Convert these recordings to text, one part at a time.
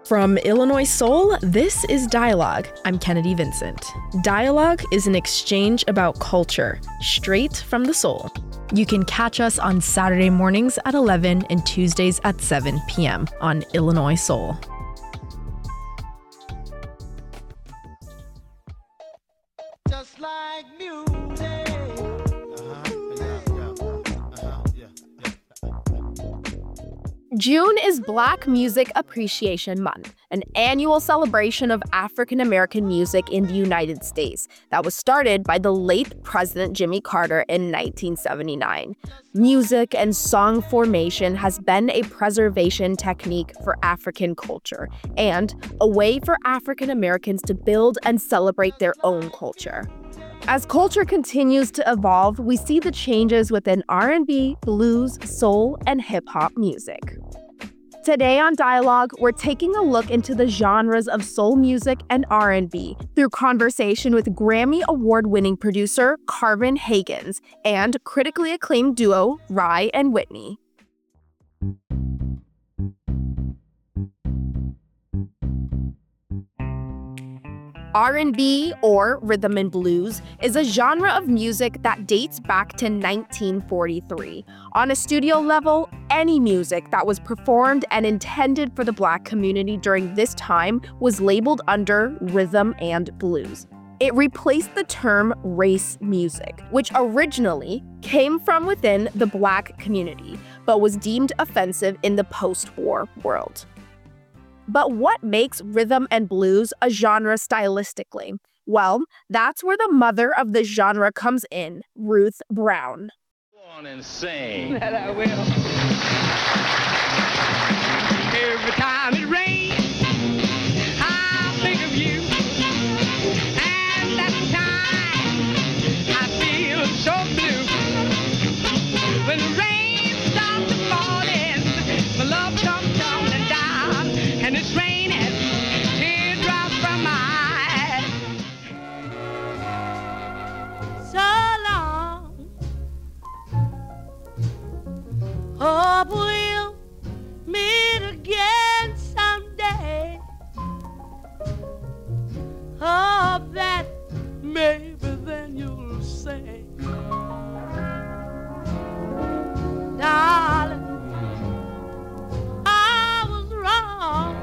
From Illinois Soul, this is Dialogue. I'm Kennedy Vincent. Dialogue is an exchange about culture, straight from the soul. You can catch us on Saturday mornings at 11 and Tuesdays at 7 p.m. on Illinois Soul. Just like music. June is Black Music Appreciation Month, an annual celebration of African American music in the United States that was started by the late President Jimmy Carter in 1979. Music and song formation has been a preservation technique for African culture and a way for African Americans to build and celebrate their own culture. As culture continues to evolve, we see the changes within R&B, blues, soul, and hip-hop music. Today on Dialogue, we're taking a look into the genres of soul music and R&B through conversation with Grammy Award-winning producer Carvin Haggins and critically acclaimed duo Rye and Whitney. R&B, or rhythm and blues, is a genre of music that dates back to 1943. On a studio level, any music that was performed and intended for the Black community during this time was labeled under rhythm and blues. It replaced the term race music, which originally came from within the Black community, but was deemed offensive in the post-war world. But what makes rhythm and blues a genre stylistically? Well, that's where the mother of the genre comes in, Ruth Brown. Go on and sing. That I will. Every time it rains, I think of you. And that time, I feel so blue. When the rain starts to falling, my love comes tumbling down, and it's raining teardrops from my eyes. So long, hope we'll meet again someday. Hope that maybe then you'll say, darling, I was wrong.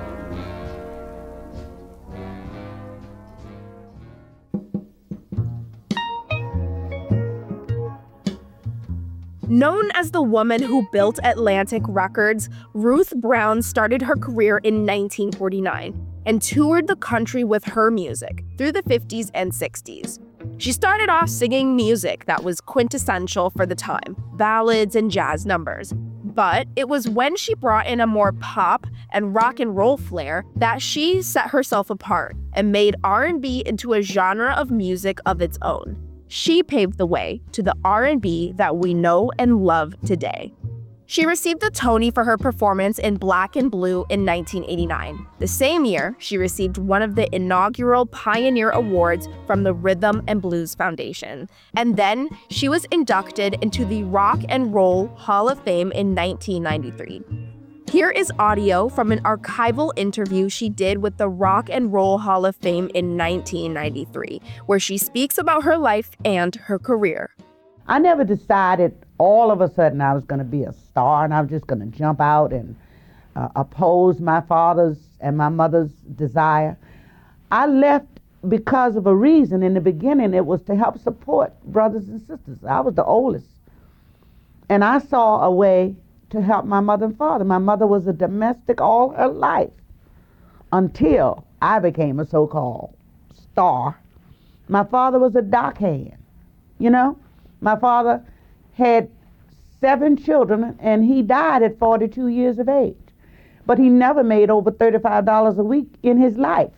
Known as the woman who built Atlantic Records, Ruth Brown started her career in 1949 and toured the country with her music through the 50s and 60s. She started off singing music that was quintessential for the time, ballads and jazz numbers. But it was when she brought in a more pop and rock and roll flair that she set herself apart and made R&B into a genre of music of its own. She paved the way to the R&B that we know and love today. She received a Tony for her performance in Black and Blue in 1989. The same year, she received one of the inaugural Pioneer Awards from the Rhythm and Blues Foundation. And then she was inducted into the Rock and Roll Hall of Fame in 1993. Here is audio from an archival interview she did with the Rock and Roll Hall of Fame in 1993, where she speaks about her life and her career. I never decided all of a sudden I was going to be a star and I was just going to jump out and oppose my father's and my mother's desire. I left because of a reason. In the beginning, it was to help support brothers and sisters. I was the oldest. And I saw a way to help my mother and father. My mother was a domestic all her life until I became a so-called star. My father was a dockhand, you know? My father had 7 children and he died at 42 years of age. But he never made over $35 a week in his life,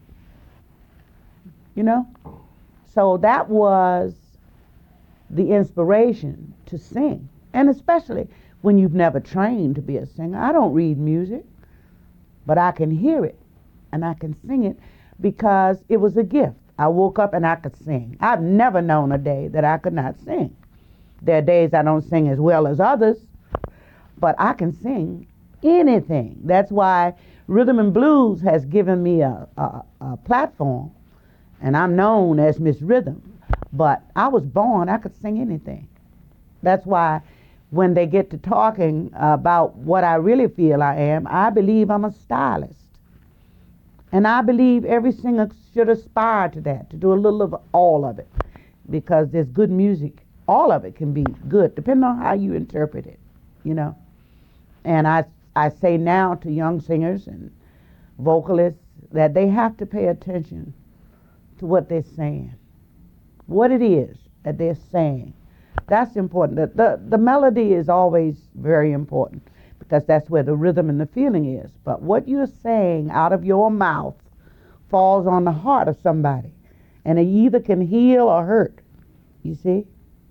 you know? So that was the inspiration to sing. And especially when you've never trained to be a singer. I don't read music, but I can hear it and I can sing it because it was a gift. I woke up and I could sing. I've never known a day that I could not sing. There are days I don't sing as well as others, but I can sing anything. That's why Rhythm and blues has given me a platform, and I'm known as Miss Rhythm. But I was born, I could sing anything. That's why when they get to talking about what I really feel I am, I believe I'm a stylist. And I believe every singer should aspire to that, to do a little of all of it, because there's good music. All of it can be good, depending on how you interpret it, you know. And I say now to young singers and vocalists that they have to pay attention to what they're saying, what it is that they're saying. That's important. The melody is always very important, because that's where the rhythm and the feeling is. But what you're saying out of your mouth falls on the heart of somebody, and it either can heal or hurt, you see?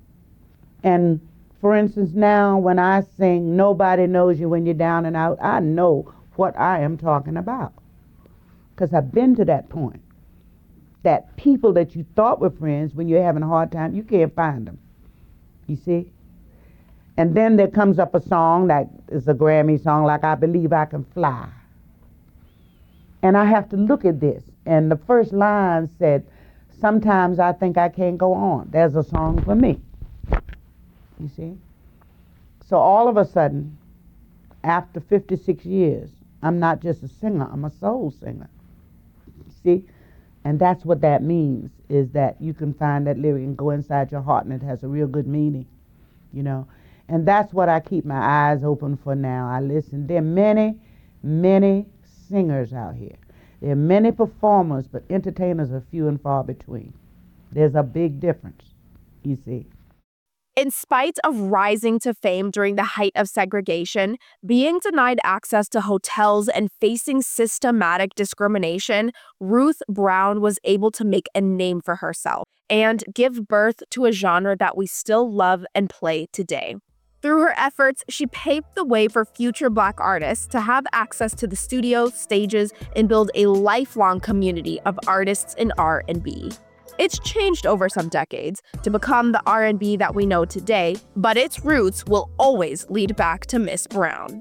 And for instance, now when I sing Nobody Knows You When You're Down and Out, I know what I am talking about, because I've been to that point. That people that you thought were friends, when you're having a hard time, you can't find them, you see? And then there comes up a song that is a Grammy song, like I Believe I Can Fly. And I have to look at this. And the first line said, sometimes I think I can't go on. There's a song for me. You see? So all of a sudden, after 56 years, I'm not just a singer, I'm a soul singer. See? And that's what that means, is that you can find that lyric and go inside your heart, and it has a real good meaning, you know? And that's what I keep my eyes open for now. I listen. There are many, many singers out here. There are many performers, but entertainers are few and far between. There's a big difference, you see. In spite of rising to fame during the height of segregation, being denied access to hotels and facing systematic discrimination, Ruth Brown was able to make a name for herself and give birth to a genre that we still love and play today. Through her efforts, she paved the way for future Black artists to have access to the studio, stages, and build a lifelong community of artists in R&B. It's changed over some decades to become the R&B that we know today, but its roots will always lead back to Miss Brown.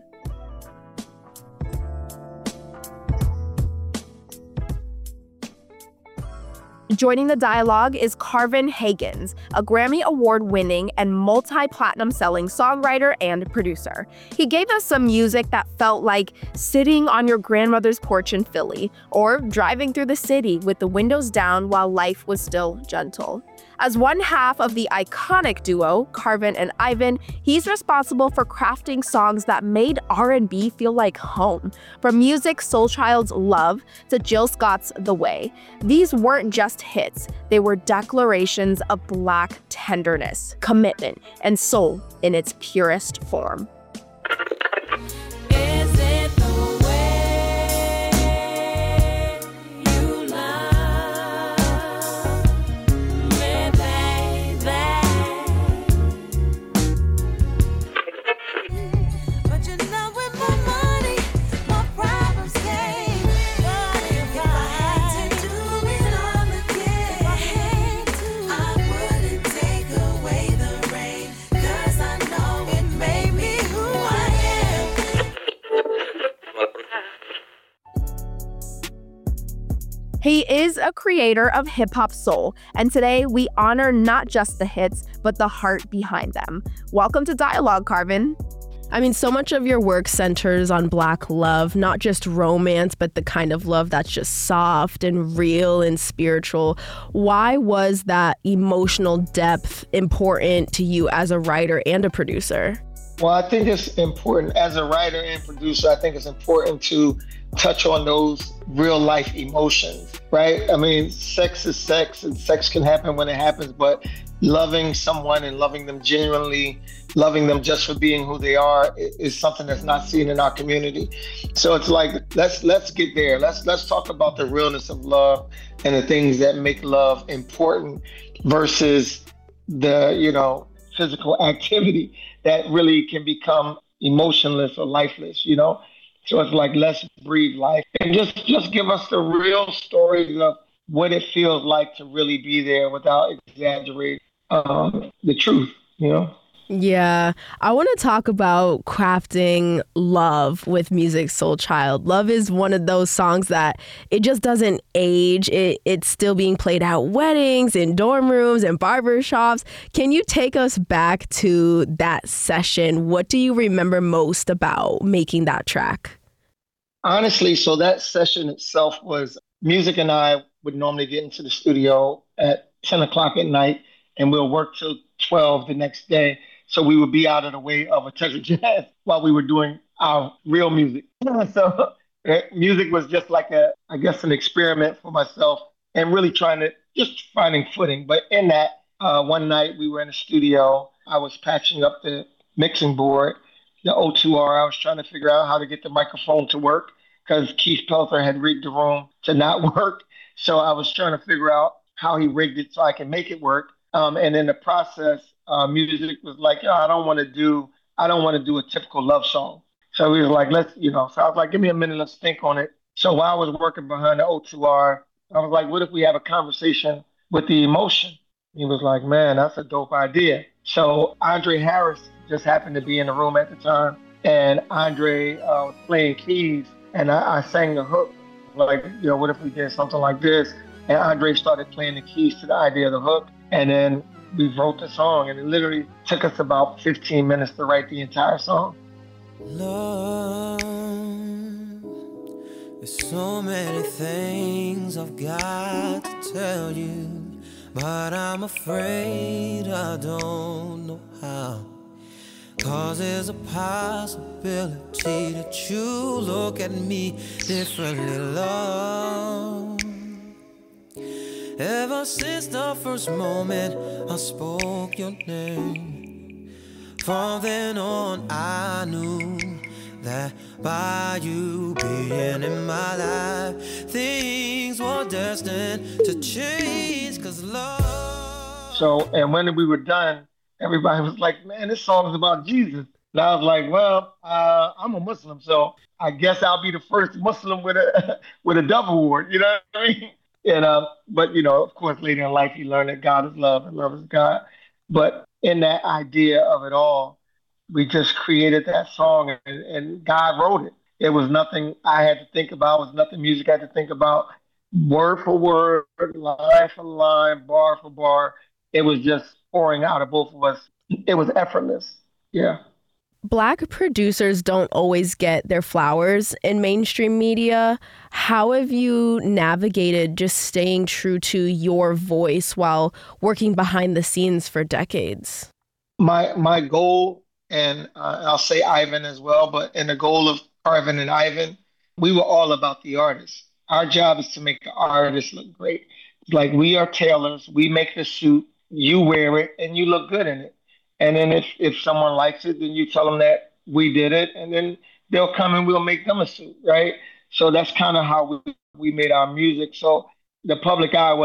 Joining the dialogue is Carvin Haggins, a Grammy Award-winning and multi-platinum selling songwriter and producer. He gave us some music that felt like sitting on your grandmother's porch in Philly, or driving through the city with the windows down while life was still gentle. As one half of the iconic duo, Carvin and Ivan, he's responsible for crafting songs that made R&B feel like home. From Musiq Soulchild's Love to Jill Scott's The Way. These weren't just hits, they were declarations of Black tenderness, commitment, and soul in its purest form. He is a creator of hip-hop soul, and today we honor not just the hits, but the heart behind them. Welcome to Dialogue, Carvin. I mean, so much of your work centers on Black love, not just romance, but the kind of love that's just soft and real and spiritual. Why was that emotional depth important to you as a writer and a producer? Well, I think it's important as a writer and producer. I think it's important to touch on those real life emotions, right? I mean, sex is sex, and sex can happen when it happens, but loving someone and loving them genuinely, loving them just for being who they are is something that's not seen in our community. So it's like, let's get there. Let's talk about the realness of love and the things that make love important versus the, physical activity that really can become emotionless or lifeless, So it's like, let's breathe life and just give us the real stories of what it feels like to really be there without exaggerating the truth, Yeah, I want to talk about crafting love with Musiq Soulchild. Love is one of those songs that it just doesn't age. It's still being played at weddings, in dorm rooms, and barber shops. Can you take us back to that session? What do you remember most about making that track? Honestly, so that session itself was Music and I would normally get into the studio at 10 o'clock at night and we'll work till 12 the next day. So we would be out of the way of a Touch of Jazz while we were doing our real music. So music was just like I guess, an experiment for myself and really trying to just finding footing. But in that, one night we were in the studio. I was patching up the mixing board, the O2R. I was trying to figure out how to get the microphone to work because Keith Pelther had rigged the room to not work. So I was trying to figure out how he rigged it so I can make it work. And in the process, music was like, I don't want to do a typical love song. So he was like, so I was like, give me a minute, let's think on it. So while I was working behind the O2R, I was like, what if we have a conversation with the emotion? He was like, man, that's a dope idea. So Andre Harris just happened to be in the room at the time, and Andre was playing keys, and I sang the hook, like, what if we did something like this? And Andre started playing the keys to the idea of the hook, and then we wrote the song, and it literally took us about 15 minutes to write the entire song. Love, there's so many things I've got to tell you, but I'm afraid I don't know how. 'Cause there's a possibility that you look at me differently, love. Ever since the first moment I spoke your name, from then on I knew that by you being in my life, things were destined to change, 'cause love. So, and when we were done, everybody was like, man, this song is about Jesus. And I was like, well, I'm a Muslim, so I guess I'll be the first Muslim with a with a Dove Award, you know what I mean? And but of course, later in life, you learn that God is love and love is God. But in that idea of it all, we just created that song, and God wrote it. It was nothing I had to think about. It was nothing music had to think about. Word for word, line for line, bar for bar. It was just pouring out of both of us. It was effortless. Yeah. Black producers don't always get their flowers in mainstream media. How have you navigated just staying true to your voice while working behind the scenes for decades? My goal, and I'll say Ivan as well, but in the goal of Carvin and Ivan, we were all about the artist. Our job is to make the artist look great. Like, we are tailors, we make the suit, you wear it, and you look good in it. And then if someone likes it, then you tell them that we did it, and then they'll come and we'll make them a suit, right? So that's kind of how we made our music. So the public eye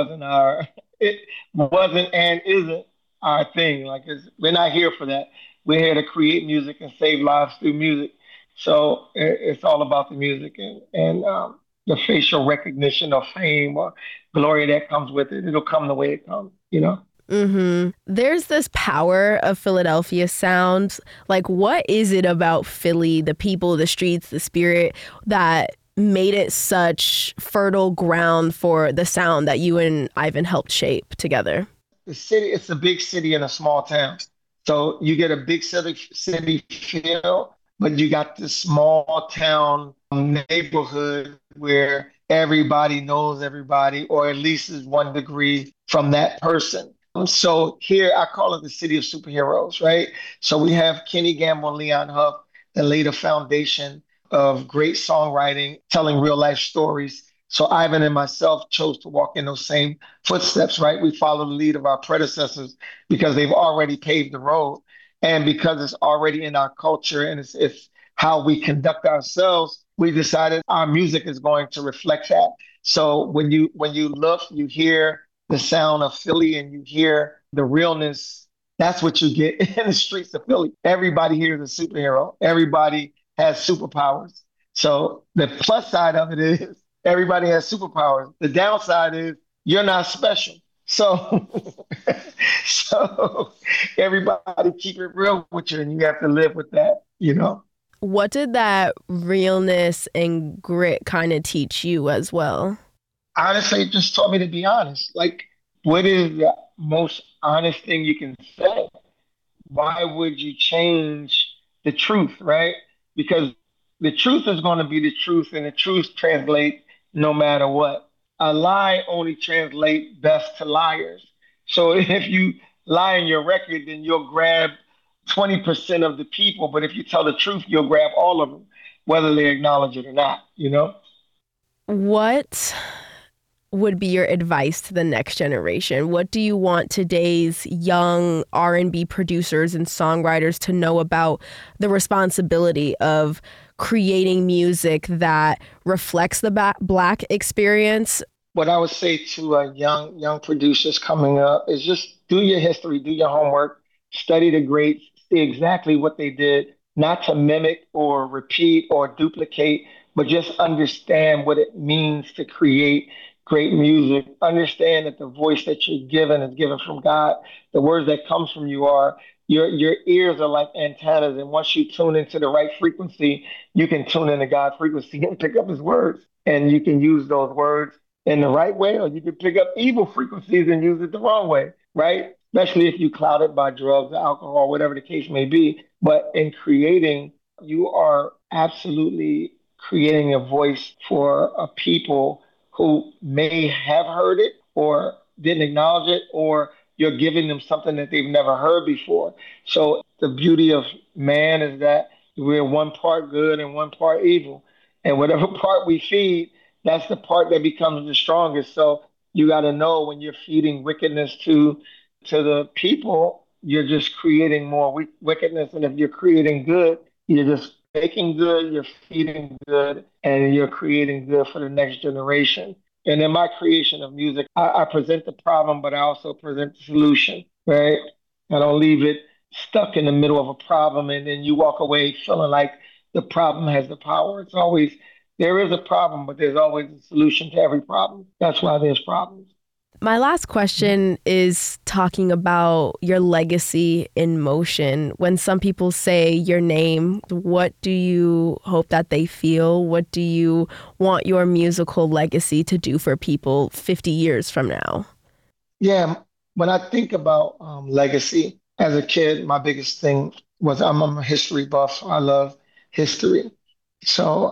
it wasn't and isn't our thing. Like, we're not here for that. We're here to create music and save lives through music. So it's all about the music and the facial recognition or fame or glory that comes with it. It'll come the way it comes, Mm-hmm. There's this power of Philadelphia sound. Like, what is it about Philly, the people, the streets, the spirit, that made it such fertile ground for the sound that you and Ivan helped shape together? The city, it's a big city in a small town. So you get a big city feel, but you got this small town neighborhood where everybody knows everybody, or at least is 1 degree from that person. So here, I call it the city of superheroes, right? So we have Kenny Gamble and Leon Huff that laid a foundation of great songwriting, telling real life stories. So Ivan and myself chose to walk in those same footsteps, right? We follow the lead of our predecessors because they've already paved the road, and because it's already in our culture and it's how we conduct ourselves. We decided our music is going to reflect that. So when you look, you hear the sound of Philly and you hear the realness. That's what you get in the streets of Philly. Everybody here is a superhero. Everybody has superpowers. So the plus side of it is everybody has superpowers. The downside is you're not special. So, so everybody keep it real with you, and you have to live with that, you know? What did that realness and grit kind of teach you as well? Honestly, it just taught me to be honest. Like, what is the most honest thing you can say? Why would you change the truth, right? Because the truth is going to be the truth, and the truth translates no matter what. A lie only translates best to liars. So if you lie in your record, then you'll grab 20% of the people, but if you tell the truth, you'll grab all of them, whether they acknowledge it or not, you know? What would be your advice to the next generation? What do you want today's young R&B producers and songwriters to know about the responsibility of creating music that reflects the Black experience? What I would say to young producers coming up is just do your history, do your homework, study the greats, see exactly what they did, not to mimic or repeat or duplicate, but just understand what it means to create great music. Understand that the voice that you're given is given from God. The words that comes from you are your ears are like antennas, and once you tune into the right frequency, you can tune into God's frequency and pick up His words, and you can use those words in the right way, or you can pick up evil frequencies and use it the wrong way, right? Especially if you clouded by drugs, alcohol, whatever the case may be. But in creating, you are absolutely creating a voice for a people who may have heard it or didn't acknowledge it, or you're giving them something that they've never heard before. So the beauty of man is that we're one part good and one part evil. And whatever part we feed, that's the part that becomes the strongest. So you got to know when you're feeding wickedness to the people, you're just creating more wickedness. And if you're creating good, you're just making good, you're feeding good, and you're creating good for the next generation. And in my creation of music, I present the problem, but I also present the solution, right? I don't leave it stuck in the middle of a problem and then you walk away feeling like the problem has the power. It's always, there is a problem, but there's always a solution to every problem. That's why there's problems. My last question is talking about your legacy in motion. When some people say your name, what do you hope that they feel? What do you want your musical legacy to do for people 50 years from now? Yeah, when I think about legacy, as a kid, my biggest thing was I'm a history buff. So I love history. So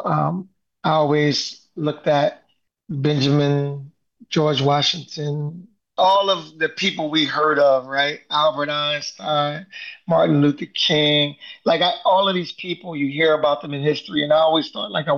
I always looked at Benjamin, George Washington, all of the people we heard of, right? Albert Einstein, Martin Luther King, all of these people, you hear about them in history. And I always thought like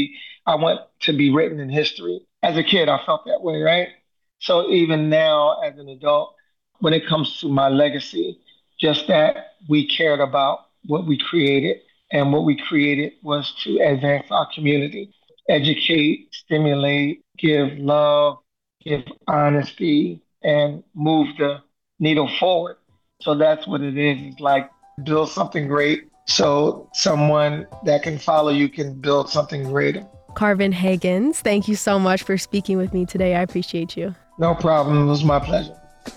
I want to be written in history. As a kid, I felt that way, right? So even now as an adult, when it comes to my legacy, just that we cared about what we created, and what we created was to advance our community, educate, stimulate, give love, give honesty, and move the needle forward. So that's what it is. It's like build something great so someone that can follow you can build something greater. Carvin Higgins, thank you so much for speaking with me today. I appreciate you. No problem. It was my pleasure.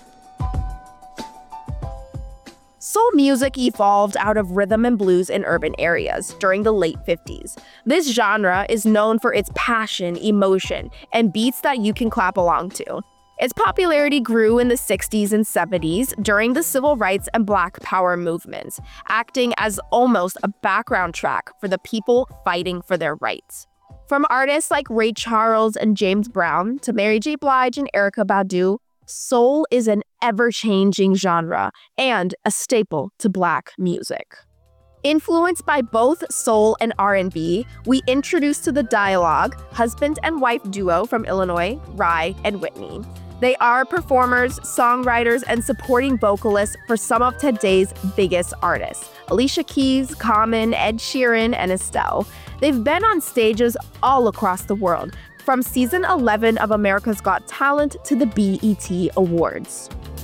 Soul music evolved out of rhythm and blues in urban areas during the late 50s. This genre is known for its passion, emotion, and beats that you can clap along to. Its popularity grew in the 60s and 70s during the civil rights and Black Power movements, acting as almost a background track for the people fighting for their rights. From artists like Ray Charles and James Brown to Mary J. Blige and Erykah Badu, soul is an ever-changing genre and a staple to Black music. Influenced by both soul and R&B, we introduce to the dialogue husband and wife duo from Illinois, Rye and Whitney. They are performers, songwriters, and supporting vocalists for some of today's biggest artists: Alicia Keys, Common, Ed Sheeran, and Estelle. They've been on stages all across the world, from season 11 of America's Got Talent to the BET Awards.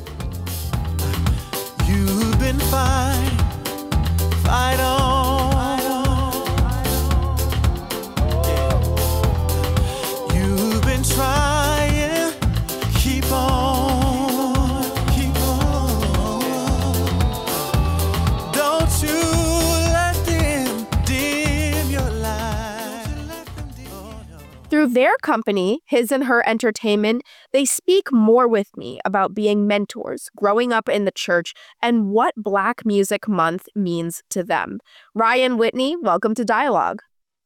You've been fine, fight on. You've been trying, keep on. Through their company, His and Her Entertainment, they speak more with me about being mentors, growing up in the church, and what Black Music Month means to them. Ryan Whitney, welcome to Dialogue.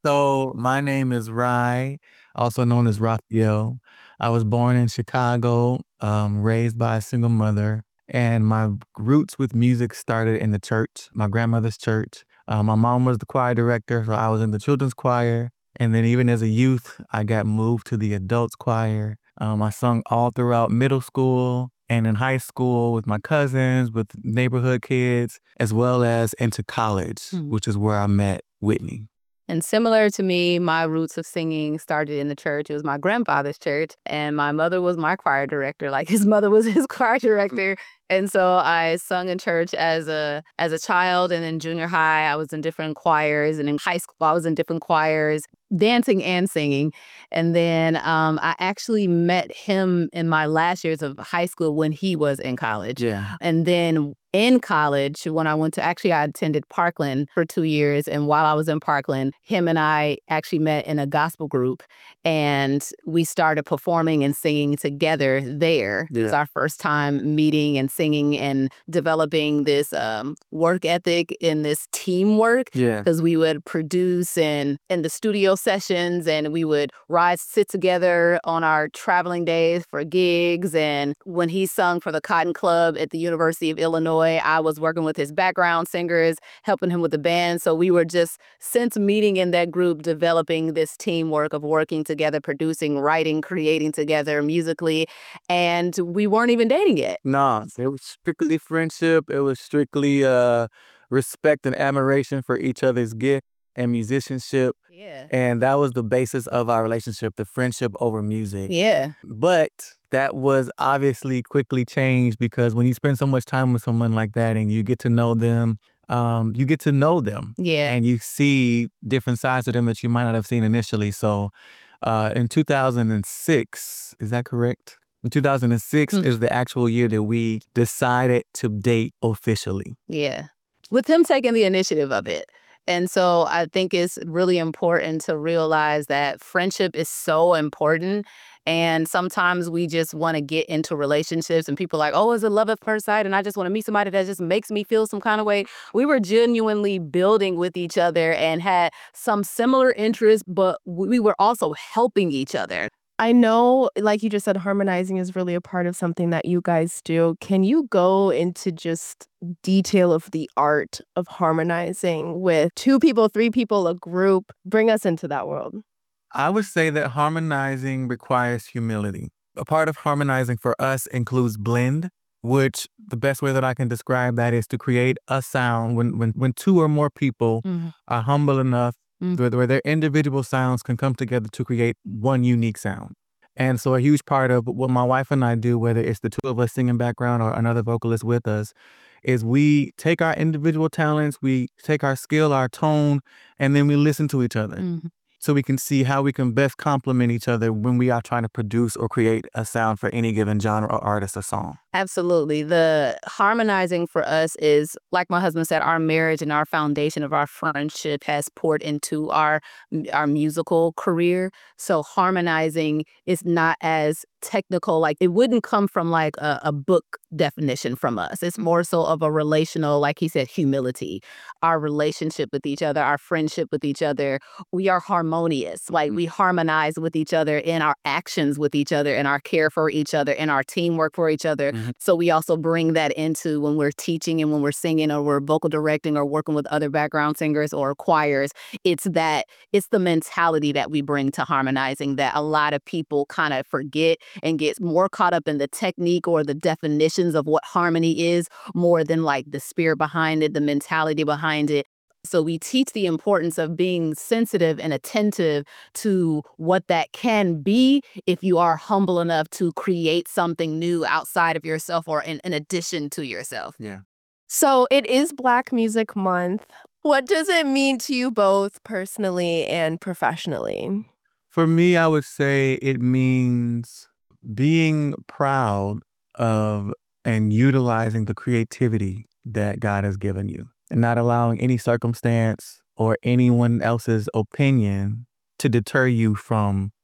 So my name is Rye, also known as Raphael. I was born in Chicago, raised by a single mother, and my roots with music started in the church, my grandmother's church. My mom was the choir director, so I was in the children's choir. And then even as a youth, I got moved to the adults choir. I sung all throughout middle school and in high school with my cousins, with neighborhood kids, as well as into college, which is where I met Whitney. And similar to me, my roots of singing started in the church. It was my grandfather's church, and my mother was my choir director. Like, his mother was his choir director. And so I sung in church as a child, and in junior high, I was in different choirs, and in high school, I was in different choirs, dancing and singing. And then I actually met him in my last years of high school when he was in college. Yeah. And then in college, when I attended Parkland for 2 years. And while I was in Parkland, him and I actually met in a gospel group, and we started performing and singing together there. Yeah. It was our first time meeting and singing and developing this work ethic and this teamwork. Yeah. Because we would produce in the studio sessions, and we would sit together on our traveling days for gigs. And when he sung for the Cotton Club at the University of Illinois, I was working with his background singers, helping him with the band. So we were just, since meeting in that group, developing this teamwork of working together, producing, writing, creating together musically. And we weren't even dating yet. No, it was strictly friendship. It was strictly respect and admiration for each other's gift and musicianship. Yeah. And that was the basis of our relationship, the friendship over music. Yeah. But that was obviously quickly changed, because when you spend so much time with someone like that and you get to know them, Yeah. and you see different sides of them that you might not have seen initially. So in 2006, is that correct? In 2006 is the actual year that we decided to date officially. Yeah. With him taking the initiative of it. And so I think it's really important to realize that friendship is so important. And sometimes we just want to get into relationships, and people are like, oh, is it love at first sight? And I just want to meet somebody that just makes me feel some kind of way. We were genuinely building with each other and had some similar interests, but we were also helping each other. I know, like you just said, harmonizing is really a part of something that you guys do. Can you go into just detail of the art of harmonizing with 2 people, 3 people, a group? Bring us into that world. I would say that harmonizing requires humility. A part of harmonizing for us includes blend, which the best way that I can describe that is to create a sound when 2 or more people are humble enough where their individual sounds can come together to create one unique sound. And so a huge part of what my wife and I do, whether it's the 2 of us singing background or another vocalist with us, is we take our individual talents, we take our skill, our tone, and then we listen to each other. So we can see how we can best complement each other when we are trying to produce or create a sound for any given genre or artist or song. Absolutely. The harmonizing for us is, like my husband said, our marriage and our foundation of our friendship has poured into our musical career. So harmonizing is not as technical. Like, it wouldn't come from like a book definition from us. It's more so of a relational, like he said, humility. Our relationship with each other, our friendship with each other, we are harmonious. Like, we harmonize with each other in our actions with each other, in our care for each other, in our teamwork for each other. So we also bring that into when we're teaching and when we're singing or we're vocal directing or working with other background singers or choirs. It's the mentality that we bring to harmonizing that a lot of people kind of forget and get more caught up in the technique or the definitions of what harmony is more than like the spirit behind it, the mentality behind it. So we teach the importance of being sensitive and attentive to what that can be if you are humble enough to create something new outside of yourself or in addition to yourself. Yeah. So it is Black Music Month. What does it mean to you both personally and professionally? For me, I would say it means being proud of and utilizing the creativity that God has given you, and not allowing any circumstance or anyone else's opinion to deter you from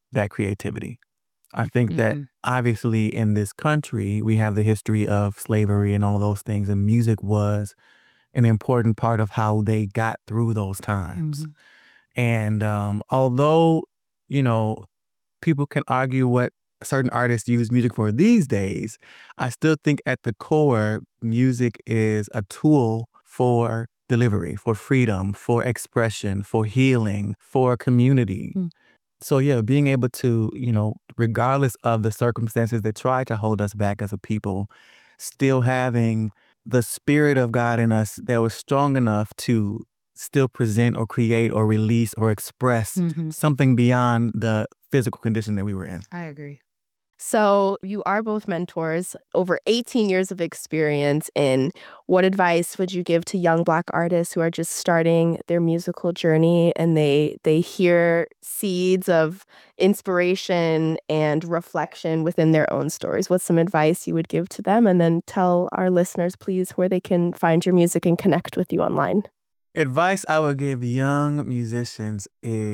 that creativity. I think that obviously in this country, we have the history of slavery and all those things, and music was an important part of how they got through those times. And although, you know, people can argue what certain artists use music for these days, I still think at the core, music is a tool for delivery, for freedom, for expression, for healing, for community. So yeah, being able to, you know, regardless of the circumstances that try to hold us back as a people, still having the spirit of God in us that was strong enough to still present or create or release or express something beyond the physical condition that we were in. I agree. So you are both mentors, over 18 years of experience in. What advice would you give to young Black artists who are just starting their musical journey and they hear seeds of inspiration and reflection within their own stories? What's some advice you would give to them? And then tell our listeners, please, where they can find your music and connect with you online. Advice I would give young musicians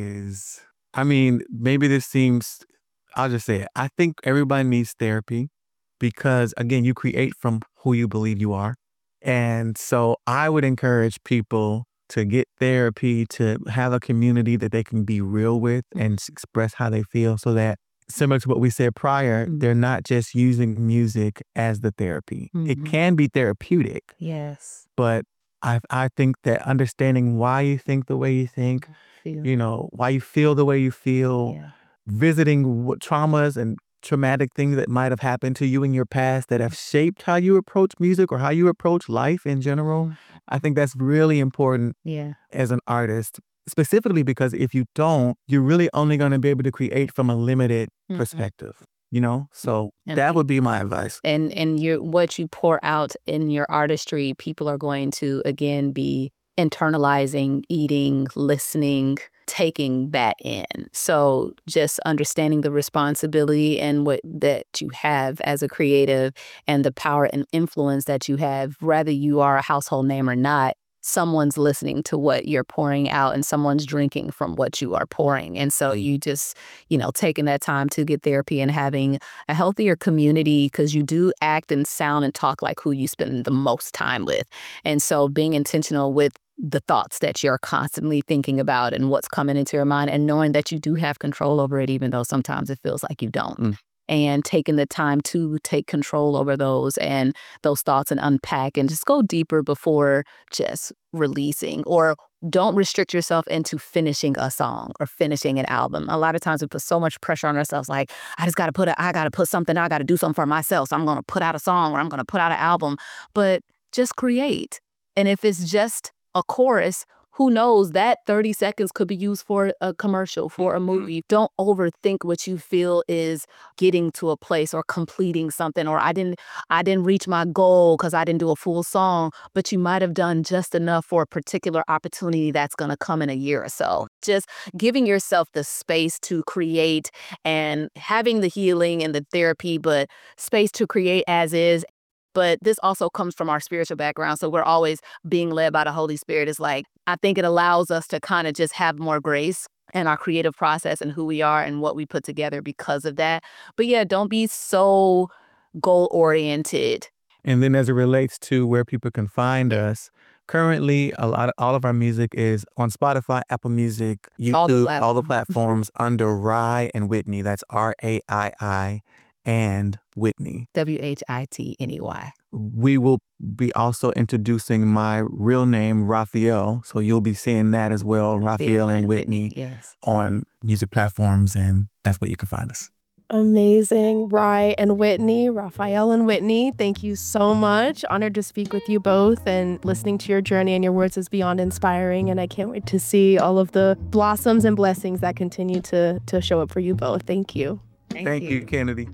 is, I mean, maybe this seems, I'll just say it. I think everybody needs therapy because, again, you create from who you believe you are. And so I would encourage people to get therapy, to have a community that they can be real with and express how they feel, so that, similar to what we said prior, they're not just using music as the therapy. It can be therapeutic. Yes. But I think that understanding why you think the way you think, you know, why you feel the way you feel, visiting what traumas and traumatic things that might have happened to you in your past that have shaped how you approach music or how you approach life in general. I think that's really important as an artist, specifically because if you don't, you're really only going to be able to create from a limited perspective, you know? So that would be my advice. And what you pour out in your artistry, people are going to, again, be internalizing, eating, listening, taking that in. So just understanding the responsibility and what that you have as a creative and the power and influence that you have, whether you are a household name or not, someone's listening to what you're pouring out and someone's drinking from what you are pouring. And so you just, you know, taking that time to get therapy and having a healthier community, because you do act and sound and talk like who you spend the most time with. And so being intentional with the thoughts that you're constantly thinking about and what's coming into your mind, and knowing that you do have control over it, even though sometimes it feels like you don't. And taking the time to take control over those and those thoughts and unpack and just go deeper before just releasing. Or don't restrict yourself into finishing a song or finishing an album. A lot of times we put so much pressure on ourselves, like, I got to do something for myself. So I'm going to put out a song or I'm going to put out an album. But just create. And if it's just a chorus, who knows, that 30 seconds could be used for a commercial, for a movie. Don't overthink what you feel is getting to a place or completing something, or I didn't reach my goal because I didn't do a full song, but you might have done just enough for a particular opportunity that's going to come in a year or so. Just giving yourself the space to create and having the healing and the therapy, but space to create as is. But this also comes from our spiritual background. So we're always being led by the Holy Spirit. It's like, I think it allows us to kind of just have more grace in our creative process and who we are and what we put together because of that. But yeah, don't be so goal oriented. And then as it relates to where people can find us, currently all of our music is on Spotify, Apple Music, YouTube, all the platforms under Rye and Whitney. That's RAII and Whitney. WHITNEY. We will be also introducing my real name, Raphael. So you'll be seeing that as well, Raphael and Whitney, on music platforms, and that's where you can find us. Amazing. Rye and Whitney, Raphael and Whitney, thank you so much. Honored to speak with you both, and listening to your journey and your words is beyond inspiring. And I can't wait to see all of the blossoms and blessings that continue to show up for you both. Thank you. Thank you, Kennedy.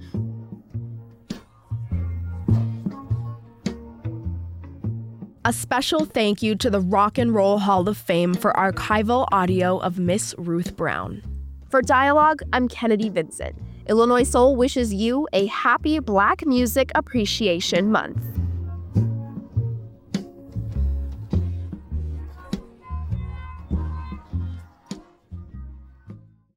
A special thank you to the Rock and Roll Hall of Fame for archival audio of Miss Ruth Brown. For Dialogue, I'm Kennedy Vincent. Illinois Soul wishes you a happy Black Music Appreciation Month.